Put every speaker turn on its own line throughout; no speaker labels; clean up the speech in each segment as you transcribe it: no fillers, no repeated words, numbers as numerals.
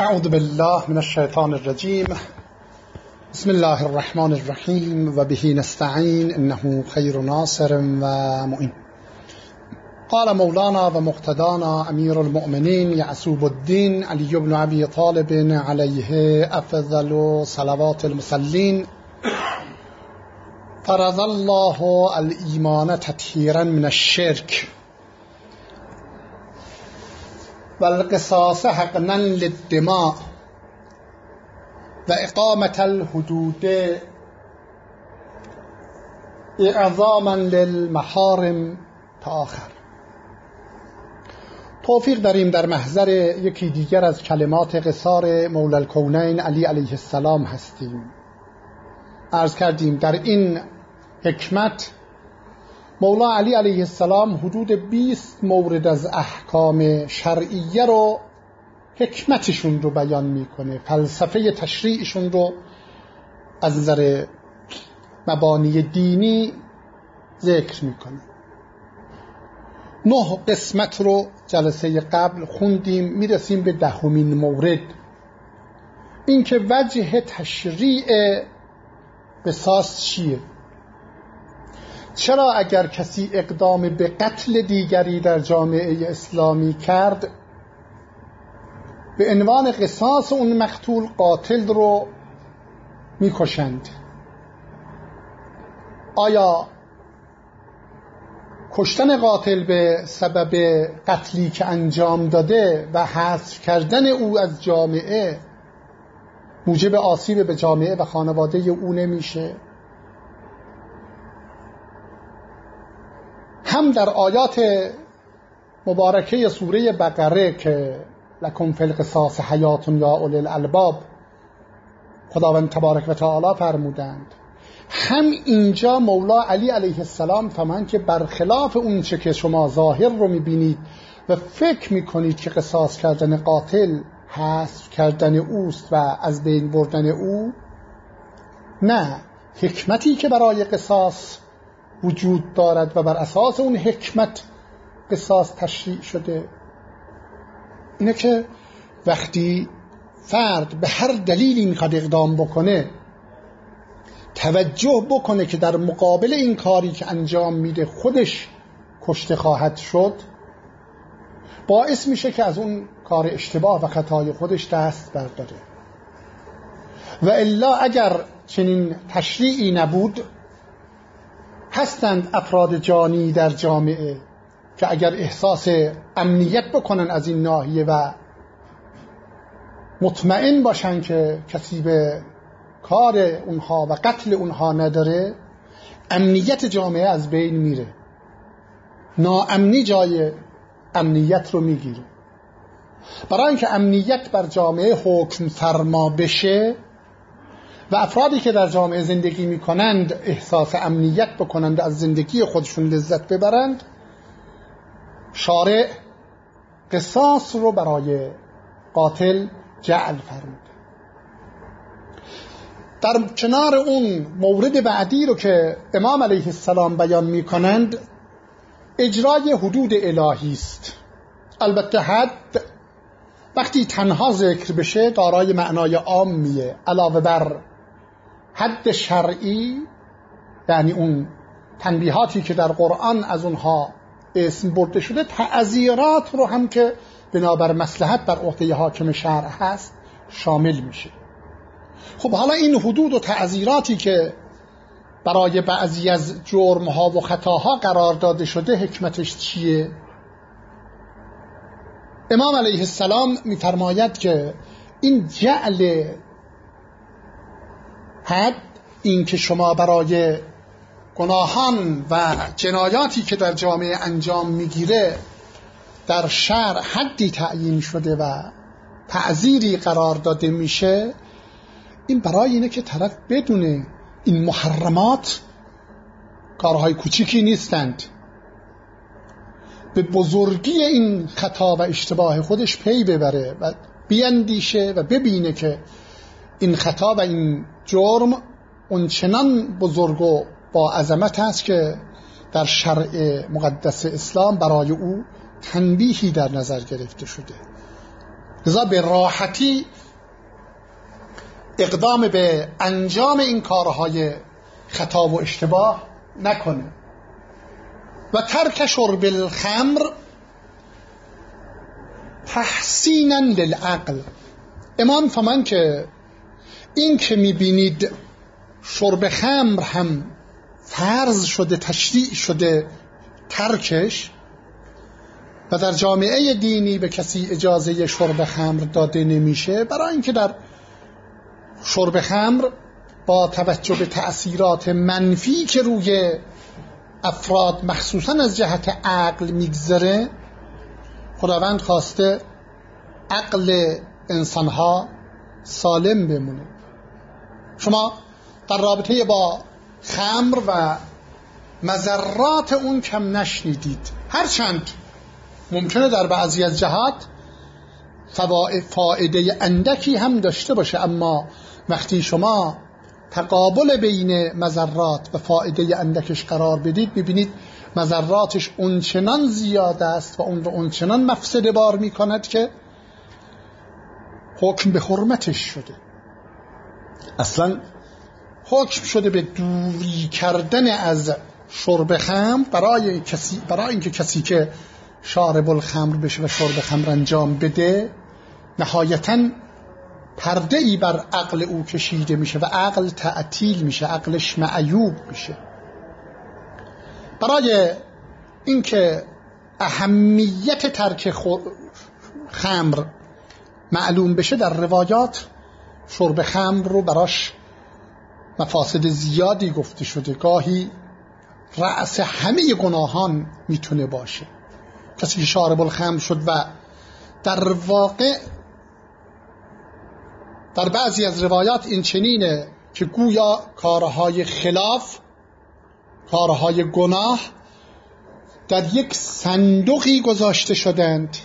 اعوذ بالله من الشیطان الرجیم. بسم الله الرحمن الرحیم و به نستعین انه خیر ناصر و معین. قال مولانا و مقتدانا امیر المؤمنین یعصوب الدین علی بن ابی طالب علیه افضل صلوات المصلین: فرض الله الایمان تطهیرا من الشرک والقصاص حقنا للدماء و اقامت الحدود اعظاما للمحارم تا آخر. توفیق داریم در محضر یکی دیگر از کلمات قصار مولا الکونین علی علیه السلام هستیم. عرض کردیم در این حکمت مولا علی علیه السلام حدود 20 مورد از احکام شرعیه رو، حکمتشون رو بیان میکنه، فلسفه تشریعشون رو از نظر مبانی دینی ذکر میکنه. 9 قسمت رو جلسه قبل خوندیم، میرسیم به 10مین مورد، این که وجه تشریع قصاص چیه؟ چرا اگر کسی اقدام به قتل دیگری در جامعه اسلامی کرد، به عنوان قصاص اون مقتول قاتل رو میکشند؟ آیا کشتن قاتل به سبب قتلی که انجام داده و حذف کردن او از جامعه موجب آسیب به جامعه و خانواده او نمیشه؟ هم در آیات مبارکه سوره بقره که لکم فی القصاص حیات یا اولی الالباب خداوند تبارک و تعالی فرمودند، هم اینجا مولا علی علیه السلام فرمودند که برخلاف اون چه که شما ظاهر رو میبینید و فکر میکنید که قصاص کردن قاتل حذف کردن اوست و از بین بردن او، نه، حکمتی که برای قصاص وجود دارد و بر اساس اون حکمت قصاص تشریع شده اینه که وقتی فرد به هر دلیلی میخواد اقدام بکنه، توجه بکنه که در مقابل این کاری که انجام میده خودش کشته خواهد شد، باعث میشه که از اون کار اشتباه و خطای خودش دست برداره. و الا اگر چنین تشریعی نبود، هستند افراد جانی در جامعه که اگر احساس امنیت بکنن از این ناحیه و مطمئن باشن که کسی به کار اونها و قتل اونها نداره، امنیت جامعه از بین میره، ناامنی جای امنیت رو میگیره. برای اینکه امنیت بر جامعه حکم فرما بشه و افرادی که در جامعه زندگی میکنند احساس امنیت بکنند، از زندگی خودشون لذت ببرند، شارع قصاص رو برای قاتل جعل فرمود. در کنار اون مورد بعدی رو که امام علیه السلام بیان میکنند، اجرای حدود الهی است. البته حد وقتی تنها ذکر بشه دارای معنای عامیه، علاوه بر حد شرعی، یعنی اون تنبیهاتی که در قرآن از اونها اسم برده شده، تعزیرات رو هم که بنابر مصلحت بر عهده حاکم شرع هست شامل میشه. خب حالا این حدود و تعزیراتی که برای بعضی از جرمها و خطاها قرار داده شده، حکمتش چیه؟ امام علیه السلام می‌فرماید که این جعل حد، این که شما برای گناهان و جنایاتی که در جامعه انجام میگیره در شرع حدی تعیین شده و تعزیری قرار داده میشه، این برای اینه که طرف بدونه این محرمات کارهای کوچیکی نیستند، به بزرگی این خطا و اشتباه خودش پی ببره و بیاندیشه و ببینه که این خطا و این جرم اونچنان بزرگ و با عظمت است که در شرع مقدس اسلام برای او تنبیهی در نظر گرفته شده. لذا به راحتی اقدام به انجام این کارهای خطا و اشتباه نکنه. و ترک شرب الخمر تحسینا للعقل. امام فرمان که این که میبینید شرب خمر هم فرض شده، تشریع شده ترکش، و در جامعه دینی به کسی اجازه شرب خمر داده نمیشه، برای اینکه در شرب خمر با توجه به تأثیرات منفی که روی افراد مخصوصا از جهت عقل میگذره، خداوند خواسته عقل انسانها سالم بمونه. شما در رابطه با خمر و مضرات اون کم نشنیدید، هرچند ممکنه در بعضی از جهات فایده اندکی هم داشته باشه، اما وقتی شما تقابل بین مضرات و فایده اندکش قرار بدید، میبینید مضراتش اونچنان زیاد است و اون رو اونچنان مفسده بار میکند که حکم به حرمتش شده. اصلا حکم شده به دوری کردن از شرب خمر برای اینکه کسی که شارب الخمر بشه و شرب خمر انجام بده، نهایتاً پرده ای بر عقل او کشیده میشه و عقل تعطیل میشه، عقلش معیوب میشه. برای اینکه اهمیت ترک خمر معلوم بشه، در روایات شرب خمر رو براش مفاسد زیادی گفته شده. گاهی رأس همه گناهان میتونه باشه. کسی که شارب الخمر شد و در واقع در بعضی از روایات این چنینه که گویا کارهای خلاف، کارهای گناه در یک صندوقی گذاشته شدند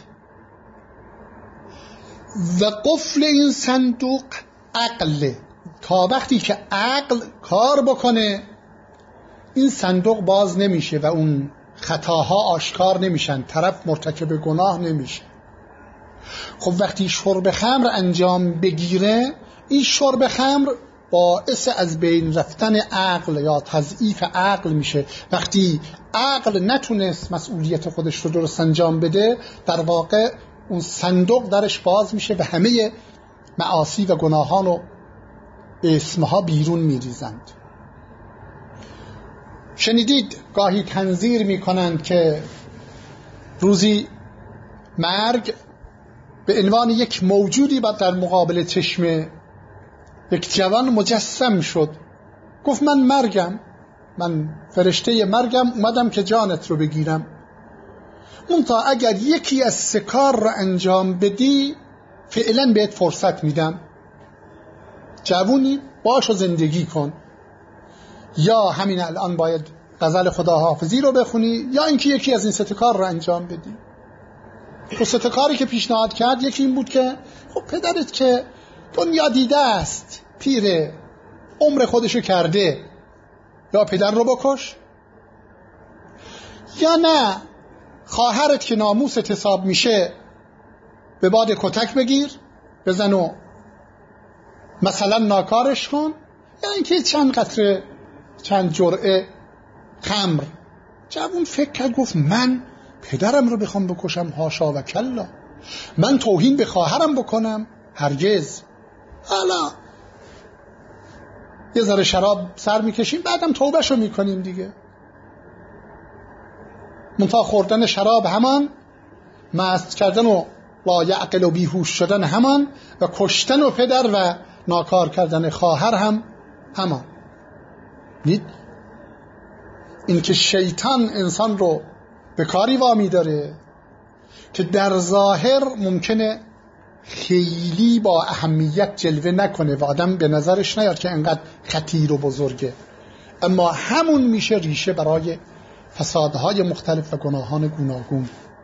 و قفل این صندوق عقل. تا وقتی که عقل کار بکنه این صندوق باز نمیشه و اون خطاها آشکار نمیشن، طرف مرتکب گناه نمیشه. خب وقتی شرب خمر انجام بگیره، این شرب خمر باعث از بین رفتن عقل یا تضعیف عقل میشه. وقتی عقل نتونست مسئولیت خودش رو درست انجام بده، در واقع اون صندوق درش باز میشه و همه معاصی و گناهان و اسمها بیرون میریزند. شنیدید گاهی تنظیر میکنند که روزی مرگ به عنوان یک موجودی بعد در مقابل چشم یک جوان مجسم شد. گفت من مرگم، من فرشته مرگم، اومدم که جانت رو بگیرم. منتها اگر یکی از سه کار رو انجام بدی فعلا بهت فرصت میدم، جوونی باش و زندگی کن، یا همین الان باید غزل خداحافظی رو بخونی، یا اینکه یکی از این سه کار رو انجام بدی. خب سه کاری که پیشنهاد کرد یکی این بود که خب پدرت که دنیا دیده است، پیره، عمر خودشو کرده، یا پدر رو بکش، یا نه خواهرت که ناموست حساب میشه به باد کتک بگیر، بزن و مثلا ناکارش کن، یا اینکه چند قطره، چند جرعه خمر. جوون فکر کرد، گفت من پدرم رو بخوام بکشم؟ هاشا و کلا. من توهین به خواهرم بکنم؟ هرگز. حالا یه ذره شراب سر میکشیم، بعدم توبهشو میکنیم دیگه. منتها خوردن شراب همان، مست کردن و لا یعقل و بیهوش شدن همان، و کشتن و پدر و ناکار کردن خواهر هم همان. دید این که شیطان انسان رو به کاری وامی داره که در ظاهر ممکنه خیلی با اهمیت جلوه نکنه و آدم به نظرش نیاد که انقدر خطیر و بزرگه، اما همون میشه ریشه برای فسادهای مختلف و گناهان گوناگون.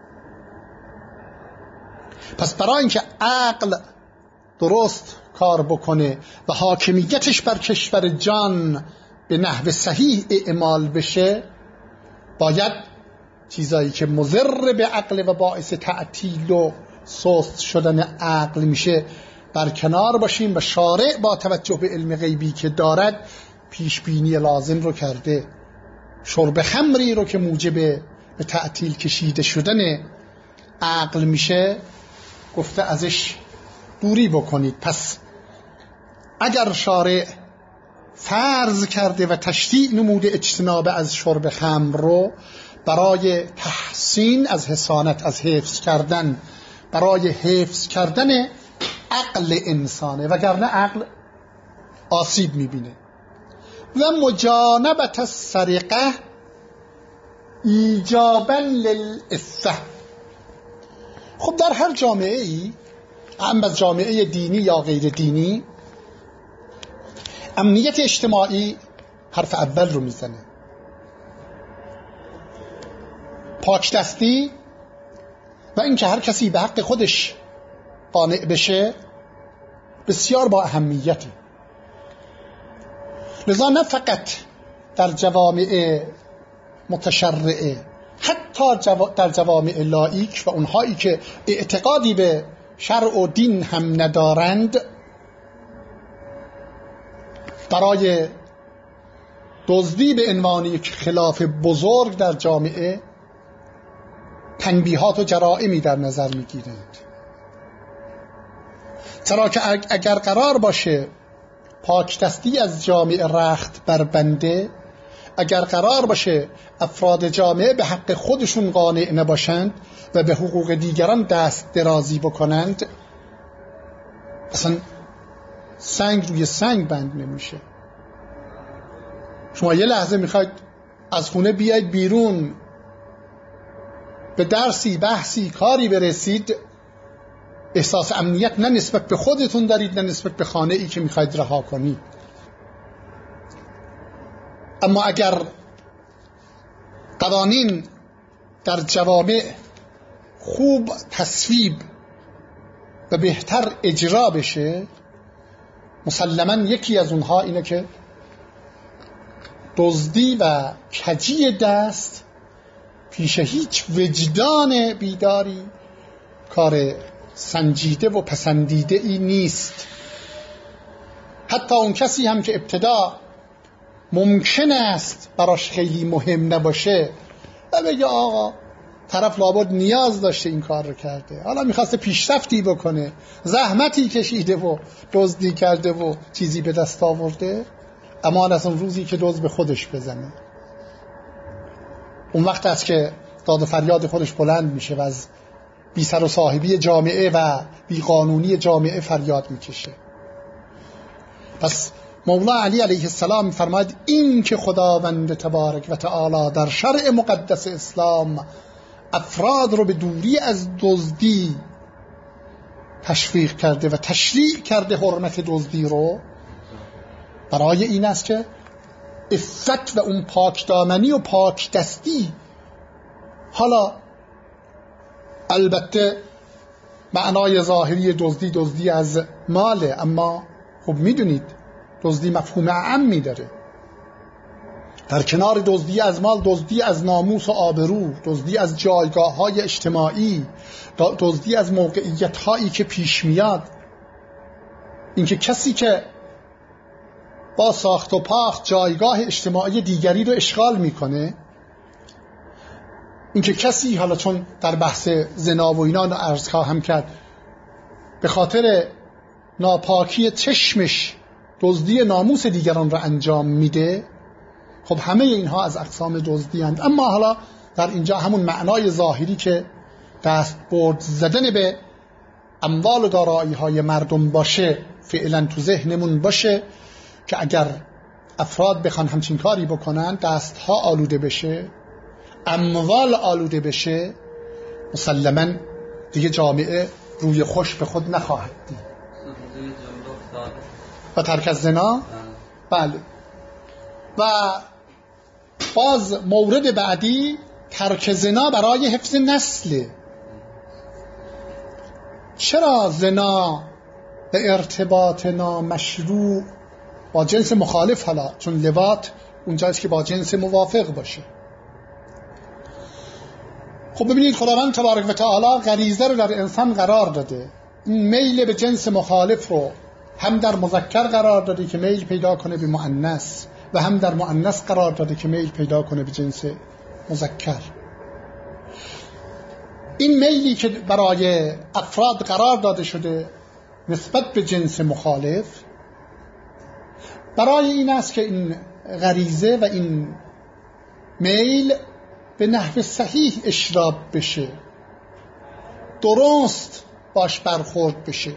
پس برای اینکه عقل درست کار بکنه و حاکمیتش بر کشور جان به نحو صحیح اعمال بشه، باید چیزایی که مضر به عقل و باعث تعطیل و سست شدن عقل میشه برکنار باشیم و شارع با توجه به علم غیبی که دارد پیش بینی لازم رو کرده. شرب خمری رو که موجب به تعطیل کشیده شدن عقل میشه گفته ازش دوری بکنید. پس اگر شارع فرض کرده و تشریع نموده اجتناب از شرب خمر رو برای تحسین از حسانت، از حفظ کردن، برای حفظ کردن عقل انسانه، وگرنه عقل آسیب میبینه. و مجانبت السرقه ایجابا للعفه. خب در هر جامعه ای، هم از جامعه دینی یا غیر دینی، امنیت اجتماعی حرف اول رو میزنه. پاکدستی و اینکه هر کسی به حق خودش قانع بشه بسیار با اهمیته. لذا نه فقط در جوامع متشرعه، حتی در جوامع لایک و اونهایی که اعتقادی به شرع و دین هم ندارند، برای دزدی به عنوان یک خلاف بزرگ در جامعه تنبیهات و جرائمی در نظر میگیرند. چرا که اگر قرار باشه پاکدستی از جامعه رخت بربنده، اگر قرار باشه افراد جامعه به حق خودشون قانع نباشند و به حقوق دیگران دست درازی بکنند، اصلا سنگ روی سنگ بند نمیشه. شما یه لحظه میخواید از خونه بیاید بیرون به درسی، بحثی، کاری برسید، احساس امنیت نه نسبت به خودتون دارید نه نسبت به خانه ای که میخواید رها کنید. اما اگر قوانین در جوامع خوب تصویب و بهتر اجرا بشه، مسلماً یکی از اونها اینه که دزدی و کجی دست پیش هیچ وجدان بیداری کار سنجیده و پسندیده ای نیست. حتی اون کسی هم که ابتدا ممکن است براش خیلی مهم نباشه و بگه آقا طرف لابد نیاز داشته این کار رو کرده، حالا میخواسته پیشرفتی بکنه، زحمتی کشیده و دزدی کرده و چیزی به دست آورده، اما از اون روزی که دزد به خودش بزنه، اون وقت است که داد و فریاد خودش بلند میشه و از بی سر و صاحبی جامعه و بی قانونی جامعه فریاد میکشه. پس مولا علی علیه السلام فرماید این که خداوند تبارک و تعالی در شرع مقدس اسلام افراد رو به دوری از دزدی تشویق کرده و تشریع کرده حرمت دزدی رو، برای این است که عفت و اون پاکدامنی و پاکدستی، حالا البته معنای ظاهری دزدی از ماله، اما خب میدونید دزدی مفهوم عامی داره. در کنار دزدی از مال، دزدی از ناموس و آبرو، دزدی از جایگاه‌های اجتماعی، دزدی از موقعیت‌هایی که پیش میاد. اینکه کسی که با ساخت و پاخت جایگاه اجتماعی دیگری رو اشغال میکنه، اینکه کسی، حالا چون در بحث زنا و اینا عرض خواهم کرد، به خاطر ناپاکی چشمش دزدی ناموس دیگران را انجام میده، خب همه اینها از اقسام دزدی اند. اما حالا در اینجا همون معنای ظاهری که دست برد زدن به اموال و دارایی های مردم باشه فعلا تو ذهنمون باشه که اگر افراد بخوان همچین کاری بکنن، دستها آلوده بشه، اموال آلوده بشه، مسلماً دیگه جامعه روی خوش به خود نخواهد دید. و ترک از زنا، بله. و باز مورد بعدی ترک زنا برای حفظ نسل. چرا زنا به ارتباط نامشروع با جنس مخالف، حالا چون لواط اونجاست که با جنس موافق باشه. خب ببینید خداوند تبارک و تعالی غریزه رو در انسان قرار داده این میل به جنس مخالف رو هم در مذکر قرار داده که میل پیدا کنه به مؤنث و هم در مؤنث قرار داده که میل پیدا کنه به جنس مذکر. این میلی که برای افراد قرار داده شده نسبت به جنس مخالف برای این است که این غریزه و این میل به نحو صحیح اشراب بشه، درست باش برخورد بشه.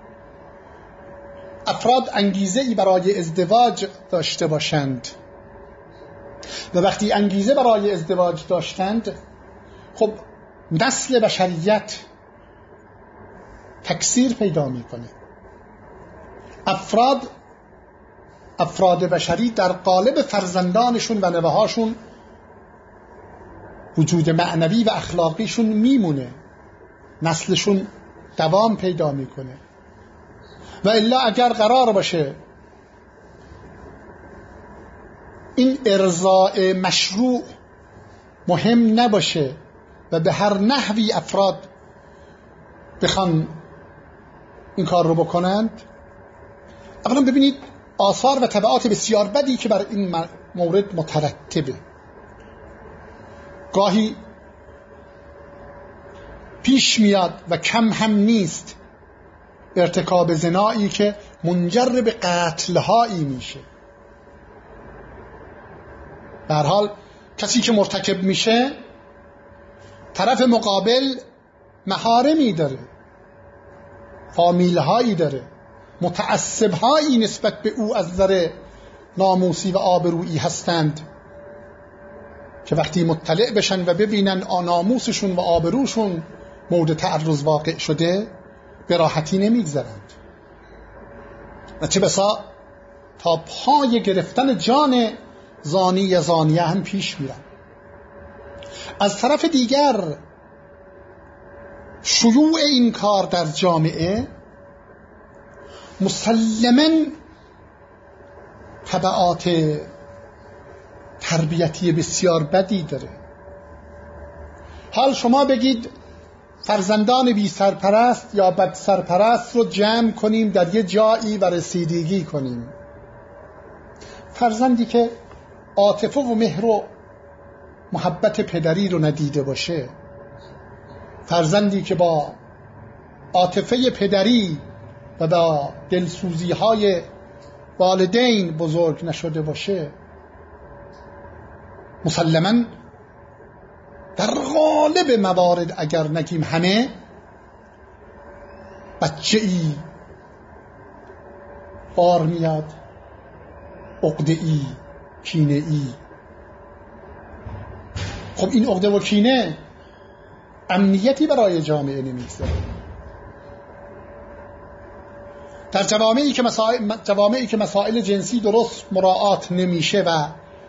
افراد انگیزه ای برای ازدواج داشته باشند و وقتی انگیزه برای ازدواج داشتند، خب نسل بشریت تکثیر پیدا میکنه. افراد بشری در قالب فرزندانشون و نوه‌هاشون وجود معنوی و اخلاقیشون میمونه، نسلشون دوام پیدا میکنه. و الا اگر قرار باشه این ارضاء مشروع مهم نباشه و به هر نحوی افراد بخوان این کار رو بکنند، اولا ببینید آثار و تبعات بسیار بدی که بر این مورد مترتبه. گاهی پیش میاد و کم هم نیست ارتکاب زنایی که منجر به قتل‌هایی میشه. به هر حال کسی که مرتکب میشه طرف مقابل محارمی داره، فامیل‌هایی داره، متعصب‌هایی نسبت به او از نظر ناموسی و آبرویی هستند که وقتی مطلع بشن و ببینن ناموسشون و آبروشون مورد تعرض واقع شده به راحتی نمیگذرند و چه بسا تا پای گرفتن جان زانی یا زانیه هم پیش میرن. از طرف دیگر شیوع این کار در جامعه مسلماً تبعات تربیتی بسیار بدی داره. حال شما بگید فرزندان بی سرپرست یا بد سرپرست رو جمع کنیم در یه جایی و رسیدگی کنیم. فرزندی که عاطفه و مهر و محبت پدری رو ندیده باشه، فرزندی که با عاطفه پدری و با دلسوزی های والدین بزرگ نشده باشه، مسلماً در غالب موارد اگر نگیم همه، بچه‌ای بار میاد، عقده‌ای، کینه‌ای. خب این عقده و کینه امنیتی برای جامعه نمیگذاره. در جوامعی که مسائل جنسی درست مراعات نمیشه و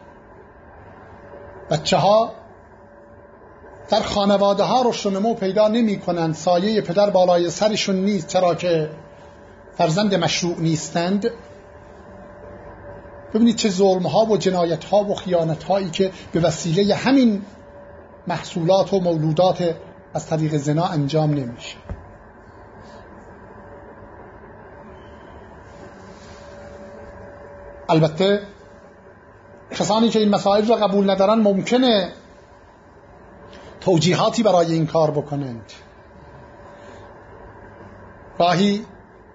بچه‌ها در خانواده ها رشد و نمو پیدا نمی کنند، سایه پدر بالای سرشون نیست چرا که فرزند مشروع نیستند، ببینید چه ظلم ها و جنایت ها و خیانت هایی که به وسیله همین محصولات و مولودات از طریق زنا انجام نمیشه. البته کسانی که این مسائل را قبول ندارن ممکنه توجیهاتی برای این کار بکنند. گاهی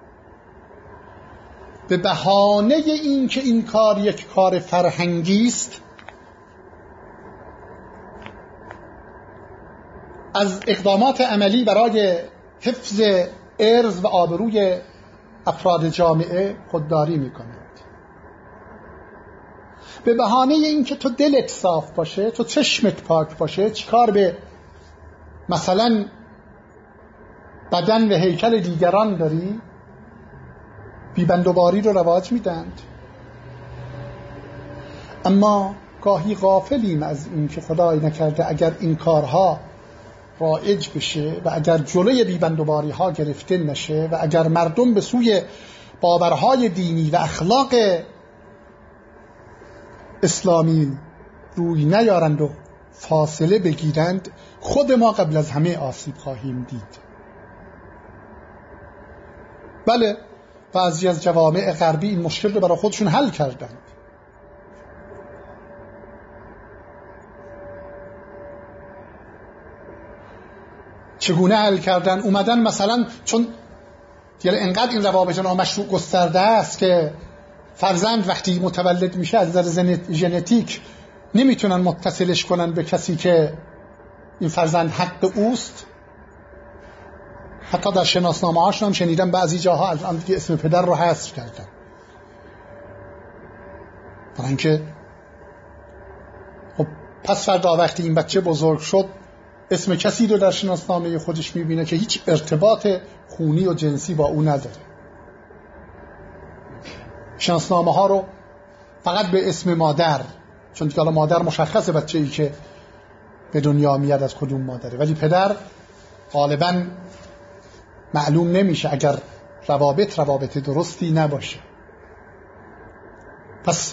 به بهانه این که این کار یک کار فرهنگی است، از اقدامات عملی برای حفظ ارث و آبروی افراد جامعه خودداری میکنند. به بهانه این که تو دلت صاف باشه، تو چشمت پاک باشه، چیکار به مثلا بدن و هیکل دیگران داری، بیبندوباری رو رواج میدند. اما گاهی غافلیم از این که خدای نکرده اگر این کارها رایج بشه و اگر جلوی بیبندوباری ها گرفته نشه و اگر مردم به سوی باورهای دینی و اخلاق اسلامی روی نیارند و فاصله بگیرند، خود ما قبل از همه آسیب خواهیم دید. بله، بعضی از جوامع غربی این مشکل رو برای خودشون حل کردند. چگونه حل کردن؟ اومدن مثلا چون یعنی انقدر این روابط نامشروع گسترده است که فرزند وقتی متولد میشه از نظر ژنتیک نمیتونن متصلش کنن به کسی که این فرزند حق اوست. حتی در شناسنامه هاشون هم شنیدم بعضی جاها از آن دیگه اسم پدر رو حذف کردن، برای اینکه خب پس فردا وقتی این بچه بزرگ شد اسم کسی رو در شناسنامه خودش میبینه که هیچ ارتباط خونی و جنسی با او نداره. شناسنامه ها رو فقط به اسم مادر، چون دیگه مادر مشخصه بچه‌ای که به دنیا میاد از کدوم مادره، ولی پدر غالباً معلوم نمیشه اگر روابط درستی نباشه. پس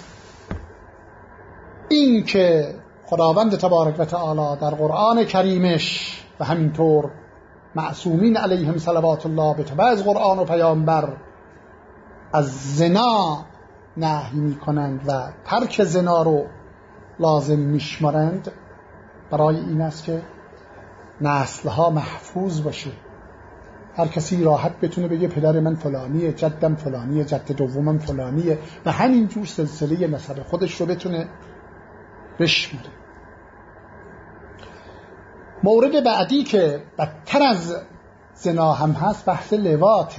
این که خداوند تبارک و تعالی در قرآن کریمش و همینطور معصومین علیهم صلوات الله به تبع از قرآن و پیامبر از زنا نهی میکنند و ترک زنا رو لازم میشمارند، برای این است که نسلها محفوظ باشه. هر کسی راحت بتونه بگه پدر من فلانیه، جدم فلانیه، جد دومم فلانیه و همینجور سلسله نسب خودش رو بتونه بشماره. مورد بعدی که بدتر از زنا هم هست بحث لواطه،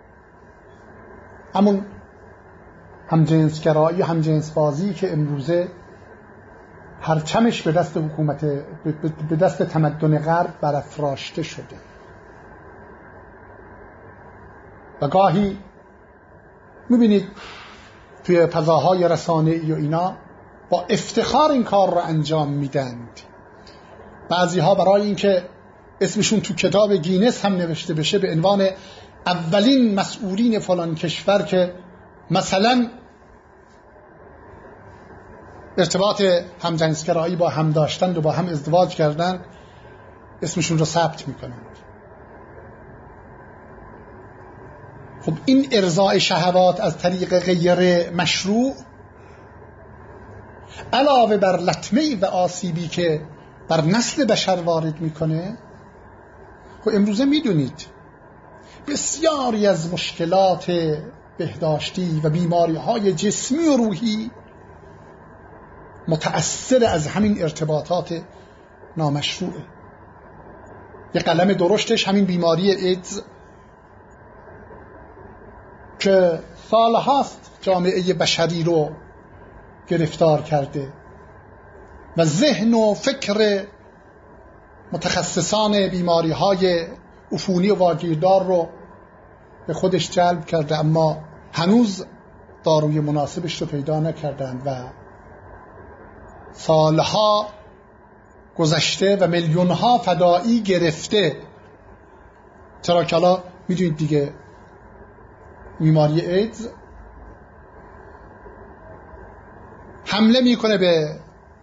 همون همجنسگرایی و همجنسبازی که امروزه پرچمش به دست حکومت به دست تمدن غرب برافراشته شده و گاهی میبینید توی فضاهای رسانه‌ای و اینا با افتخار این کار رو انجام میدند. بعضی ها برای اینکه اسمشون تو کتاب گینس هم نوشته بشه به عنوان اولین مسئولین فلان کشور که مثلا ارتباط همجنسگرایی با هم داشتند و با هم ازدواج کردند اسمشون رو ثبت میکنند. خب این ارضاء شهوات از طریق غیر مشروع علاوه بر لطمه و آسیبی که بر نسل بشر وارد میکنه، خب امروزه میدونید بسیاری از مشکلات بهداشتی و بیماری‌های جسمی و روحی متأثر از همین ارتباطات نامشروعه. یه قلم درشتش همین بیماری ایدز که سالهاست جامعه بشری رو گرفتار کرده و ذهن و فکر متخصصان بیماری‌های عفونی و واگیردار رو به خودش جلب کرده، اما هنوز داروی مناسبش رو پیدا نکردند و سالها گذشته و میلیون‌ها فدایی گرفته. چرا که الان میدونید دیگه بیماری ایدز حمله میکنه به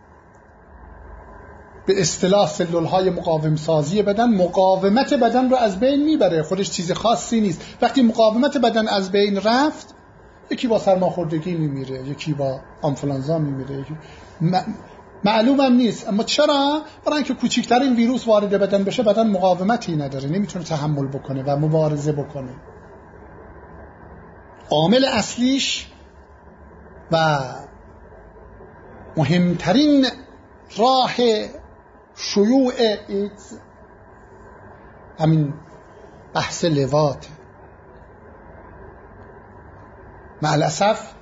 اصطلاح سلول‌های مقاوم سازی بدن. مقاومت بدن رو از بین میبره، خودش چیز خاصی نیست. وقتی مقاومت بدن از بین رفت، یکی با سرماخوردگی میمیره، یکی با آنفولانزا میمیره، یکی معلومم نیست. اما چرا؟ برای اینکه کوچکترین ویروس وارد بدن بشه بدن مقاومتی نداره، نمیتونه تحمل بکنه و مبارزه بکنه. عامل اصلیش و مهمترین راه شیوع ایدز همین بحث لواطه. مع الاسف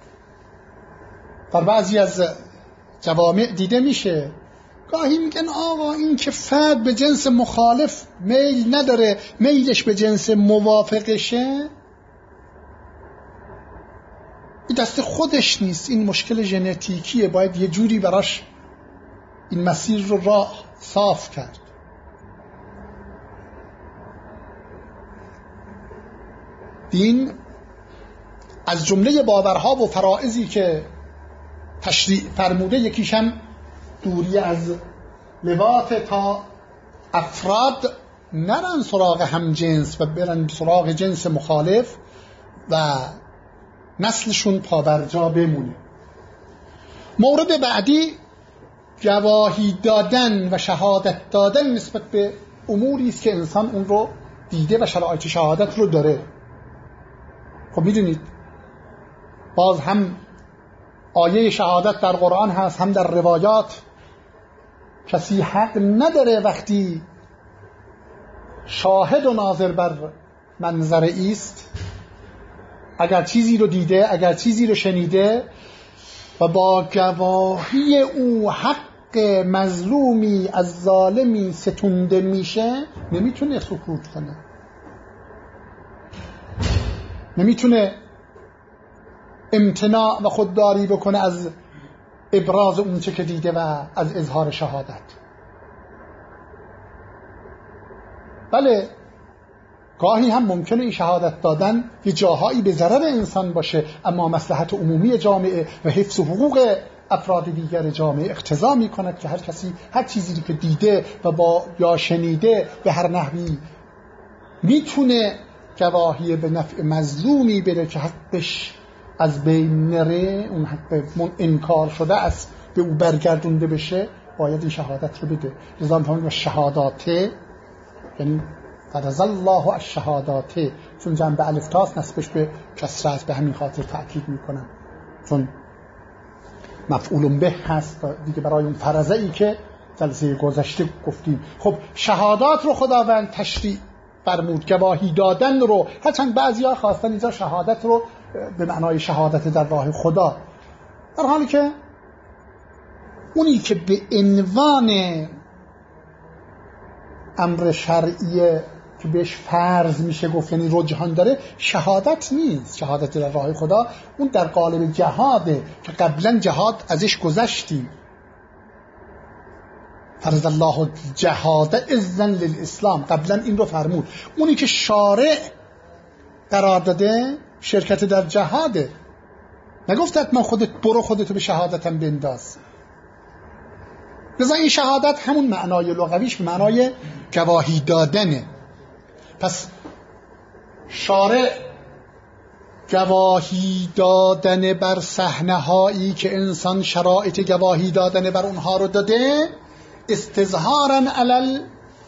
در بعضی از جوامع دیده میشه، گاهی میگن آقا این که فرد به جنس مخالف میل نداره، میلش به جنس موافقشه، این دست خودش نیست، این مشکل ژنتیکیه، باید یه جوری براش این مسیر رو راه صاف کرد. دین از جمله باورها و فرائضی که تشریع فرموده یکیشم دوری از لواط تا افراد نرن سراغ هم جنس و برن سراغ جنس مخالف و نسلشون پابرجا بمونه. مورد بعدی گواهی دادن و شهادت دادن نسبت به اموری است که انسان اون رو دیده و شرایط شهادت رو داره. خب میدونید باز هم آیه شهادت در قرآن هست هم در روایات. کسی حق نداره وقتی شاهد و ناظر بر منظر است، اگر چیزی رو دیده، اگر چیزی رو شنیده و با گواهی او حق مظلومی از ظالمی ستونده میشه، نمیتونه سکوت کنه، نمیتونه امتناع و خودداری بکنه از ابراز اون چه که دیده و از اظهار شهادت. بله گاهی هم ممکنه این شهادت دادن یه جاهایی به ضرر انسان باشه، اما مصلحت عمومی جامعه و حفظ حقوق افراد دیگر جامعه اقتضا می‌کند که هر کسی هر چیزی که دیده و با یا شنیده به هر نحوی میتونه گواهی به نفع مظلومی بده که حقش از بین نره، اون حق انکار شده است به او برگردونده بشه، باید این شهادت رو بده. لذا می‌فهمید شهادات یعنی فرض الله الشهادات، چون جنب الف تاست نسبش به کسرت، به همین خاطر تأکید میکنم چون مفعول به هست دیگه برای اون فرضه ای که جلسه گذشته گفتیم. خب شهادات رو خداوند تشریع فرمود، گواهی دادن رو، هرچند بعضیا خواستن اینجا شهادت رو به معنای شهادت در راه خدا، در حالی که اونی که به عنوان امر شرعیه که بهش فرض میشه گفت یعنی رجحان داره، شهادت نیست. شهادت در راه خدا اون در قالب جهاده که قبلا جهاد ازش گذشتیم. فرض الله جهاد اذن للاسلام، قبلا این رو فرمود. اونی که شارع قرار داده شرکت در جهاده، نگفت حتما خودت برو خودتو به شهادتم بنداز. لذا این شهادت همون معنای لغویش به معنای گواهی دادنه. پس شارع گواهی دادن بر صحنه‌هایی که انسان شرایط گواهی دادن بر اونها رو داده، استظهارا علی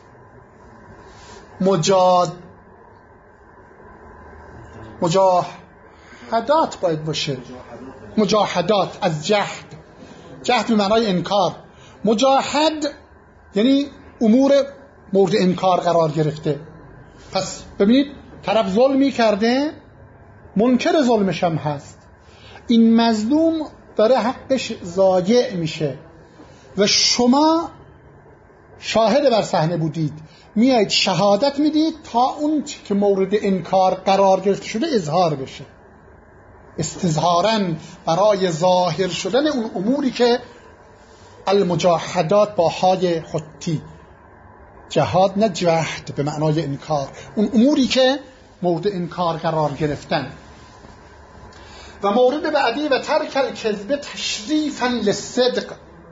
مجاهدات باید باشه. مجاهدات از جهد به معنای انکار. مجاهد یعنی امور مورد انکار قرار گرفته. پس ببینید طرف ظلمی کرده، منکر ظلمش هم هست، این مظلوم داره حقش ضایع میشه و شما شاهد بر صحنه بودید، میایید شهادت میدید تا اون که مورد انکار قرار گرفته شده اظهار بشه، استظهارا برای ظاهر شدن اون اموری که المجاهدات با های خطی، جهاد نه جهد به معنای انکار، اون اموری که مورد انکار قرار گرفتن. و مورد بعدی و ترک الکذب تشریفا للصدق.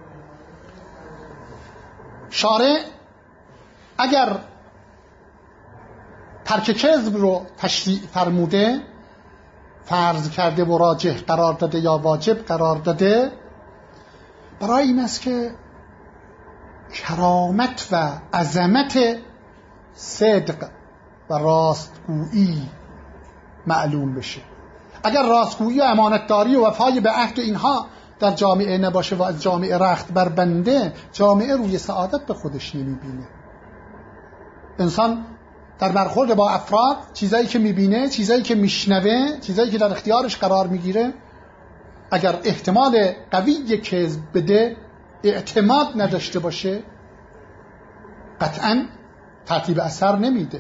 شارع اگر ترک کذب رو تشریع فرموده، فرض کرده و راجح قرار داده یا واجب قرار داده، برای این است که کرامت و عظمت صدق و راستگویی معلوم بشه. اگر راستگویی و امانتداری و وفای به عهد اینها در جامعه نباشه و از جامعه رخت بربنده، جامعه روی سعادت به خودش نمیبینه. انسان در برخورد با افراد چیزایی که میبینه، چیزایی که میشنوه، چیزایی که در اختیارش قرار میگیره، اگر احتمال قوی کذب بده، اعتماد نداشته باشه، قطعاً ترتیب اثر نمیده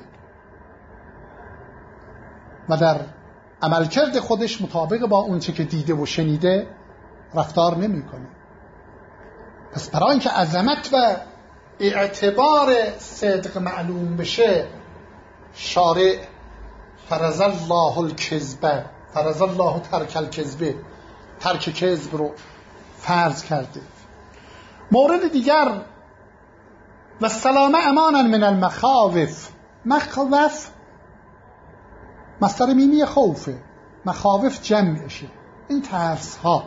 و در عملکرد خودش مطابق با اون چه که دیده و شنیده رفتار نمیکنه. پس برای اینکه عظمت و اعتبار صدق معلوم بشه، شارع فرض الله الکذب، فرض الله ترک الکذب، ترک کذب رو فرض کرده. مورد دیگر و سلام امانا من المخاوف. مخوف مصدر میمی خوفه، مخاوف جمعشه، این ترس ها.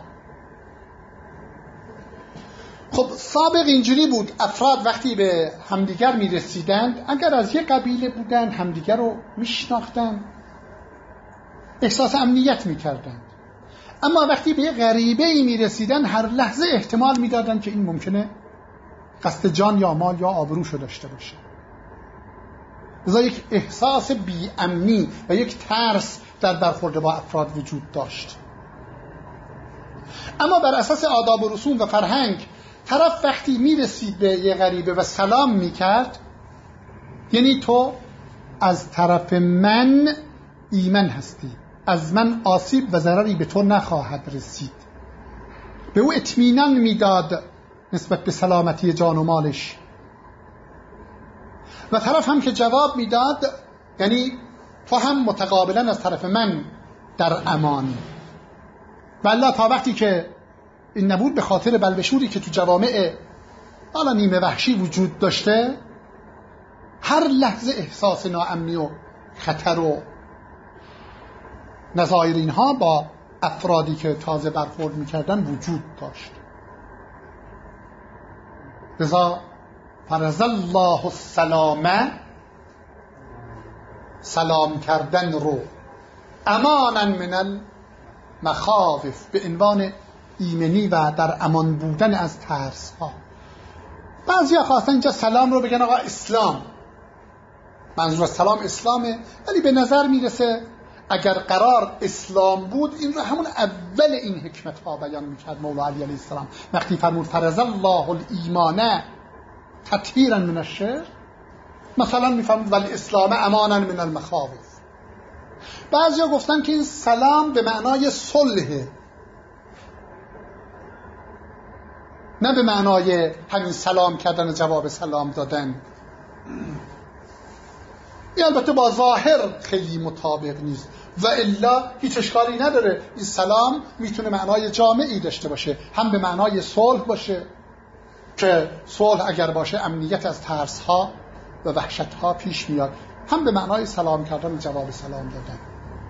خب سابق اینجوری بود، افراد وقتی به همدیگر میرسیدند اگر از یک قبیله بودند همدیگر رو میشناختند، احساس امنیت میکردند. اما وقتی به یک غریبه ای میرسیدند هر لحظه احتمال میدادند که این ممکنه قصد جان یا مال یا آبروشو داشته باشه. لذا یک احساس بی‌امنی و یک ترس در برخورد با افراد وجود داشت. اما بر اساس آداب و رسوم و فرهنگ طرف وقتی میرسید به یه غریبه و سلام میکرد، یعنی تو از طرف من ایمن هستی، از من آسیب و ضرری به تو نخواهد رسید. به او اطمینان میداد نسبت به سلامتی جان و مالش. و طرف هم که جواب میداد یعنی تو هم متقابلا از طرف من در امانی. والله تا وقتی که این نبود، به خاطر بلبشوری که تو جوامع حالا نیمه وحشی وجود داشته، هر لحظه احساس ناامنی و خطر و نظایر اینها با افرادی که تازه برخورد میکردن وجود داشت. لذا فرض الله السلام، سلام کردن رو، امانا من المخاوف، به عنوان ایمنی و در امان بودن از ترس ها. بعضیا خواستن اینجا سلام رو بگن آقا اسلام، منظور از سلام اسلامه، ولی به نظر میرسه اگر قرار اسلام بود این رو همون اول این حکمت ها بیان میکرد مولا علی علیه السلام وقتی فرمود فرض الله الایمان تطهیرا من الشرک، مثلا میفرمود ولی اسلام امانا من المخاوف. بعضیا گفتن که این سلام به معنای صلح، نه به معنای همین سلام کردن و جواب سلام دادن. این البته با ظاهر خیلی مطابق نیست و الا هیچ اشکالی نداره. این سلام میتونه معنای جامعی داشته باشه، هم به معنای صلح باشه که صلح اگر باشه امنیت از ترس ها و وحشت ها پیش میاد، هم به معنای سلام کردن و جواب سلام دادن.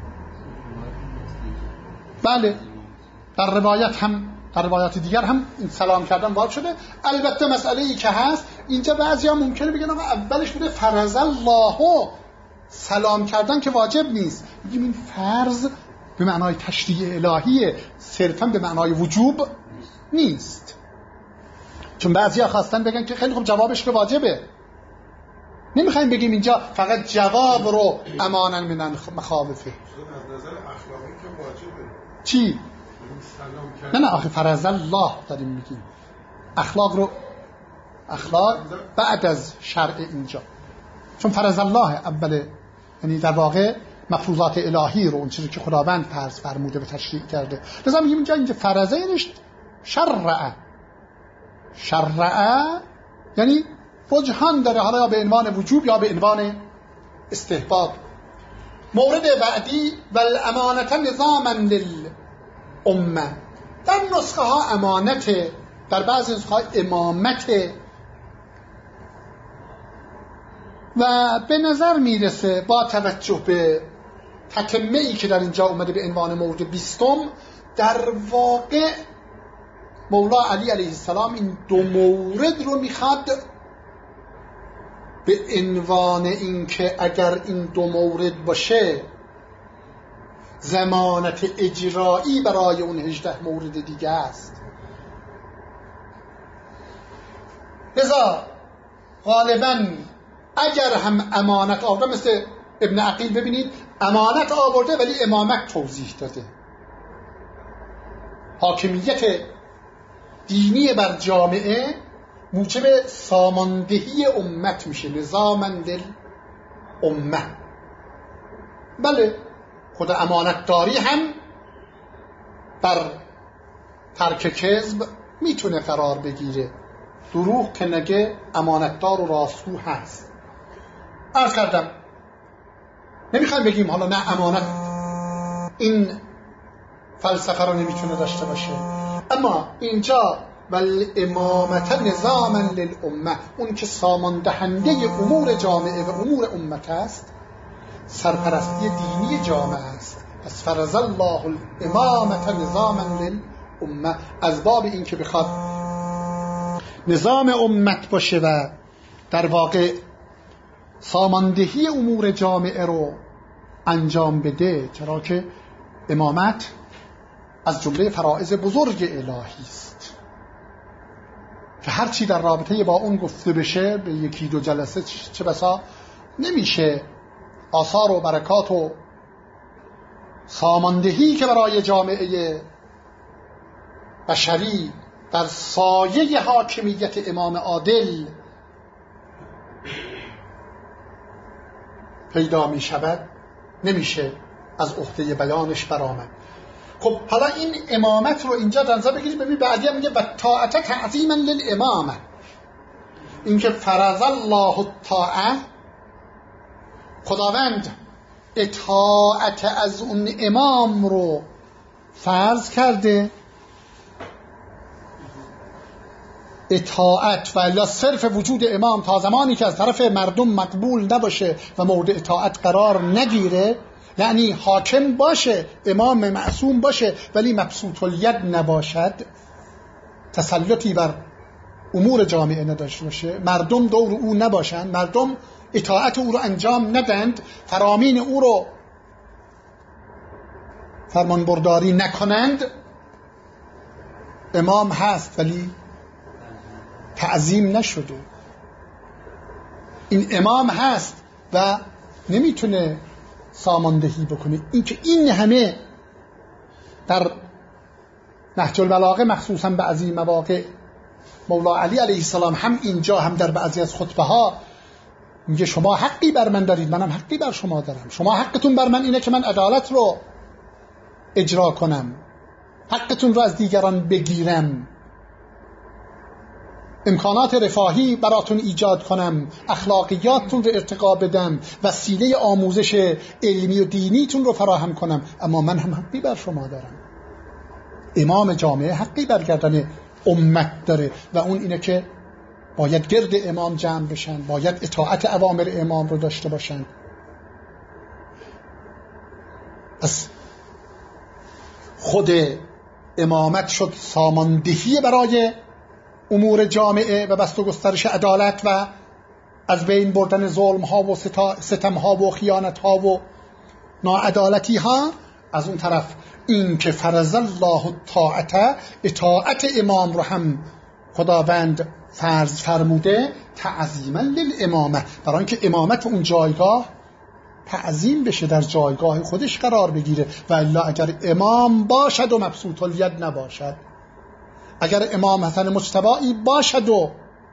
بله در روایات دیگر هم این سلام کردن وارد شده. البته مسئله ای که هست اینجا بعضیا ممکنه بگن آقا اولش بوده فرض الله، سلام کردن که واجب نیست. میگیم این فرض به معنای تشریع الهیه، صرفا به معنای وجوب نیست. چون بعضیا خواستن بگن که خیلی خوب جوابش که واجبه، نمیخوایم بگیم اینجا فقط جواب رو امانا من مخاوفه.
از نظر اخلاقی که واجبه.
چی؟ نه آخه فرض الله داریم میگیم، اخلاق بعد از شرع اینجا، چون فرض الله اوله، یعنی در واقع مفروضات الهی رو، اون چیزی که خداوند فرض فرموده و تشریع کرده. لذا میگیم اینجا فرضه یعنی شرعه یعنی رجحان داره، حالا یا به عنوان وجوب یا به عنوان استحباب. مورد بعدی والامانة نظاما للامه، در نسخه ها امانت، در بعضی نسخه ها امامت. و به نظر میرسه با توجه به تتمه ای که در اینجا اومده به عنوان مورد 20، در واقع مولا علی علیه السلام این دو مورد رو میخواد به عنوان این که اگر این دو مورد باشه ضمانت اجرایی برای اون 18 مورد دیگه است. لذا غالباً اگر هم امانت آورده، مثل ابن عقیل ببینید امانت آورده ولی امامت توضیح داده، حاکمیت دینی بر جامعه موجب ساماندهی امت میشه، نظاما للامه. بله خود امانتداری هم بر ترک کذب میتونه قرار بگیره، دروغ که نگه امانتدار و راستگو هست. عرض کردم نمیخوایم بگیم حالا نه امانت این فلسفه رو نمیتونه داشته باشه، اما اینجا و الامامت نظاما للامه، اون که سامان دهنده امور جامعه و امور امت است، سرپرستی دینی جامعه است. پس فرض الله الامامت نظاما للامه، از باب این که بخواد نظام امت باشه و در واقع ساماندهی امور جامعه رو انجام بده، چرا که امامت از جمله فرائض بزرگ الهی است که هر چی در رابطه با اون گفته بشه به یکی دو جلسه چه بسا نمیشه آثار و برکات و ساماندهی که برای جامعه بشری در سایه حاکمیت امام عادل پیدا می شود نمیشه از عهده بیانش برآمد. خب حالا این امامت رو اینجا در نظر بگیرید. ببین بعدی هم میگه و طاعت تعظیما للامامه، این که فرض الله الطاعه، خداوند اطاعت از اون امام رو فرض کرده. اطاعت و الا صرف وجود امام تا زمانی که از طرف مردم مقبول نباشه و مورد اطاعت قرار نگیره، یعنی حاکم باشه، امام معصوم باشه ولی مبسوط الید نباشد، تسلطی بر امور جامعه نداشته باشه، مردم دور او نباشند، مردم اطاعت او رو انجام ندند، فرامین او رو فرمانبرداری نکنند، امام هست ولی تعظیم نشده. این امام هست و نمیتونه ساماندهی بکنه. این همه در نهج البلاغه مخصوصا بعضی مواقع مولا علی علیه السلام هم اینجا هم در بعضی از خطبه ها میگه شما حقی بر من دارید، منم حقی بر شما دارم. شما حقتون بر من اینه که من عدالت رو اجرا کنم، حقتون رو از دیگران بگیرم، امکانات رفاهی براتون ایجاد کنم، اخلاقیاتتون رو ارتقا بدم، وسیله آموزش علمی و دینیتون رو فراهم کنم، اما من هم حقی بر شما دارم. امام جامعه حقی بر گردن امت داره و اون اینه که باید گرد امام جمع بشن، باید اطاعت اوامر امام رو داشته باشن. پس خود امامت شد ساماندهی برای امور جامعه و بسط و گسترش عدالت و از بین بردن ظلم ها و ستم ها و خیانت ها و ناعدالتی ها. از اون طرف این که فرض الله الطاعت، اطاعت امام رو هم خداوند فرض فرموده، تعظیما للامامه، برای اینکه امامت اون جایگاه تعظیم بشه، در جایگاه خودش قرار بگیره. و الا اگر امام باشد و مبسوط الید نباشد، اگر امام حسن مجتبی باشد و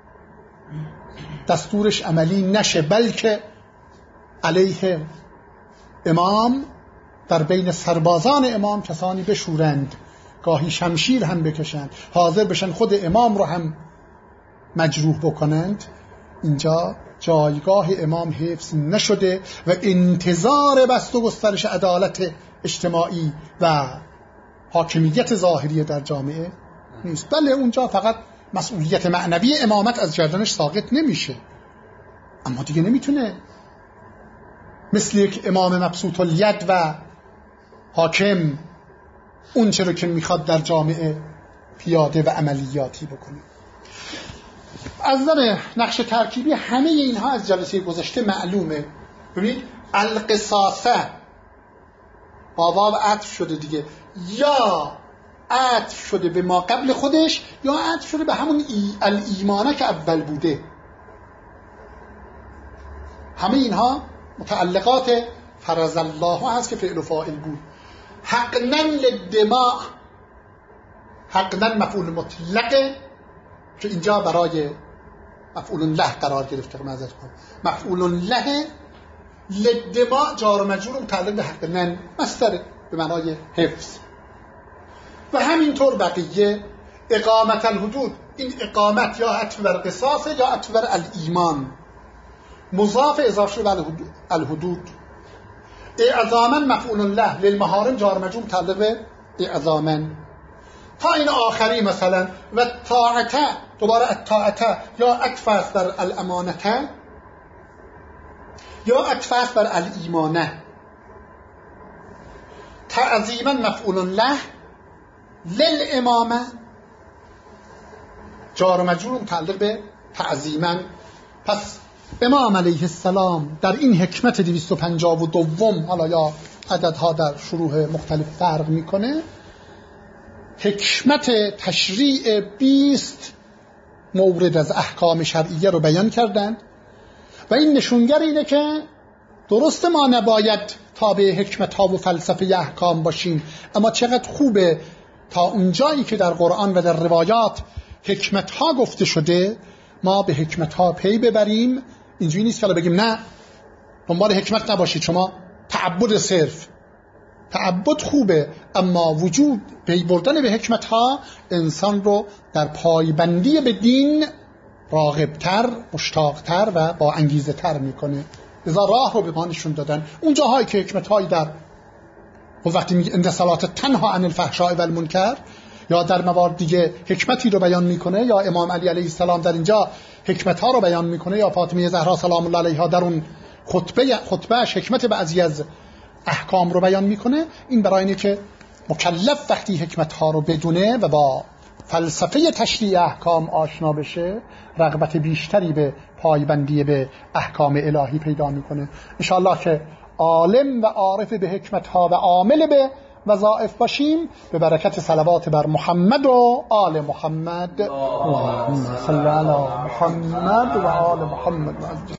دستورش عملی نشه، بلکه علیه امام در بین سربازان امام کسانی بشورند، گاهی شمشیر هم بکشند، حاضر بشن خود امام رو هم مجروح بکنند، اینجا جایگاه امام حفظ نشده و انتظار بسط و گسترش عدالت اجتماعی و حاکمیت ظاهری در جامعه نیست. بله اونجا فقط مسئولیت معنوی امامت از گردنش ساقط نمیشه، اما دیگه نمیتونه مثل یک امام مبسوط الید و حاکم اون چرا که میخواد در جامعه پیاده و عملیاتی بکنه. از نظر نقش ترکیبی همه اینها از جلسه گذشته معلومه. ببینید القصاصه با واو عطف شده دیگه، یا عطف شده به ما قبل خودش یا عطف شده به همون الایمانه که اول بوده. همه اینها متعلقات فرض الله هست که فعل و فاعل بود. حقنن للدماء، حقنن مفعول مطلقه که اینجا برای مفعول له قرار گرفته. مفعول له للدماء جار و مجرور متعلق به حقنن، مصدر به معنای حفظ. و همینطور بقیه اقامت الحدود، این اقامت یا عطف بر قصاص یا عطف بر الایمان، مضاف اضافه شده بر الحدود. اعظاما مفعول له للمحارم جار مجرور متعلق به اعظاما. تا این آخری مثلا و طاعته، دوباره الطاعته یا عطف است بر الامانته یا عطف است بر الایمانه. تعظیما مفعول له، للامامه جار و مجرور متعلق به تعظیما. پس امام علیه السلام در این حکمت 252، حالا یا عددها در شروح مختلف فرق میکنه، حکمت تشریع 20 مورد از احکام شرعیه رو بیان کردند و این نشونگر اینه که درسته ما نباید تابع حکمت ها و فلسفه احکام باشیم، اما چقدر خوبه تا اونجایی که در قرآن و در روایات حکمت ها گفته شده ما به حکمت ها پی ببریم. اینجوری نیست که بگیم نه دنبال حکمت نباشید، شما تعبد صرف. تعبد خوبه، اما وجود پی بردن به حکمت ها انسان رو در پایبندی به دین راغبتر، مشتاقتر و با انگیزه تر میکنه. لذا راه رو به ما نشون دادن. اون جاهایی که حکمت هایی در وقتی میگه ان صلات تنها عن الفحشاء و المنکر، یا در موارد دیگه حکمتی رو بیان میکنه، یا امام علی علیه السلام در اینجا حکمت ها رو بیان میکنه، یا فاطمه زهرا سلام الله علیها در اون خطبهش حکمت بعضی از احکام رو بیان میکنه. این برای اینه که مکلف وقتی حکمت ها رو بدونه و با فلسفه تشریع احکام آشنا بشه، رغبت بیشتری به پایبندی به احکام الهی پیدا میکنه. انشاءالله که عالم و عارف به حکمت ها و عامل به وظائف باشیم، به برکت صلوات بر محمد و آل محمد. اللهم صل علی محمد و آل محمد.